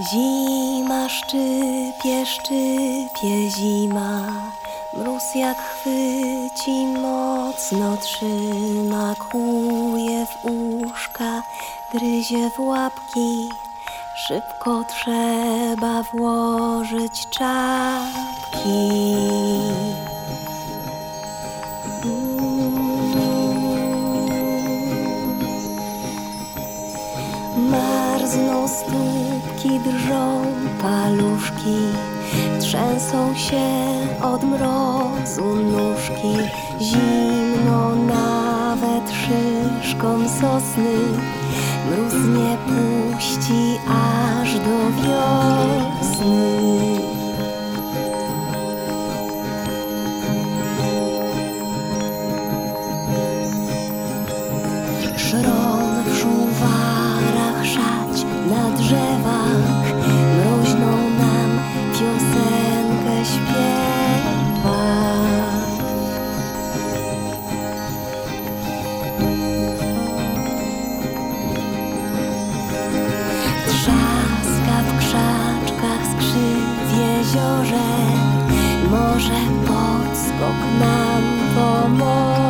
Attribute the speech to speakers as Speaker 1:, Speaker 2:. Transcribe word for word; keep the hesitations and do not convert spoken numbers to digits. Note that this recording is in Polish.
Speaker 1: Zima szczypie, szczypie zima, mróz jak chwyci mocno trzyma, kłuje w uszka, gryzie w łapki, szybko trzeba włożyć czapki. Marzną stópki, drżą paluszki, trzęsą się od mrozu nóżki. Zimno nawet szyszkom sosny, mróz nie puści aż do wiosny. Szron w szuwarach szać na drzewach, mroźną nam piosenkę śpiewa. Trzaska w krzaczkach, skrzy w jeziorze, może podskok nam pomoże.